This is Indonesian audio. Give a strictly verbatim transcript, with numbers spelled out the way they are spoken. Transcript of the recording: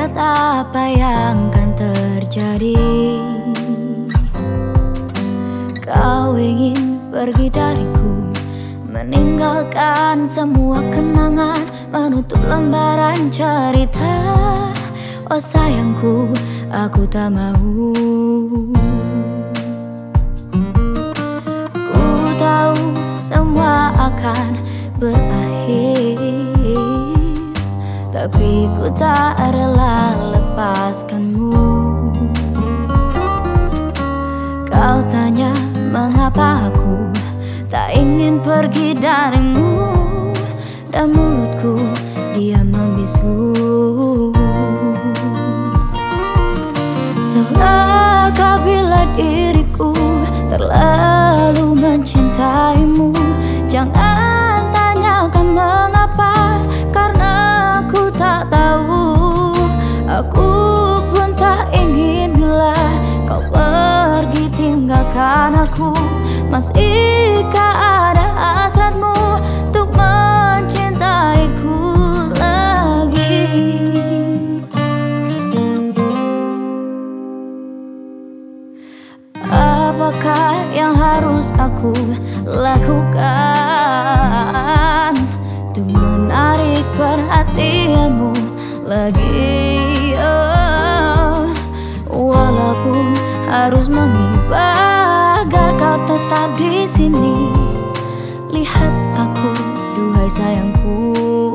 lihat apa yang akan terjadi. Kau ingin pergi dariku, meninggalkan semua kenangan, menutup lembaran cerita. Oh sayangku, aku tak mau. Ku tahu semua akan berakhir, tapi ku tak rela lepaskanmu. Kau tanya mengapa aku tak ingin pergi darimu, dan mulutku diam membisu. Salahkah bila diriku terlalu mencintaimu? Jangan tanyakan mengapa, karena aku tak tahu. Aku pun tak ingin bila kau pergi tinggalkan aku. Masihkah ada hasratmu untuk mencintaiku lagi? Apakah yang harus aku lakukan untuk menarik perhatianmu lagi? Oh, walaupun harus mengibah agar kau tetap di sini. Lihat aku, duhai sayangku.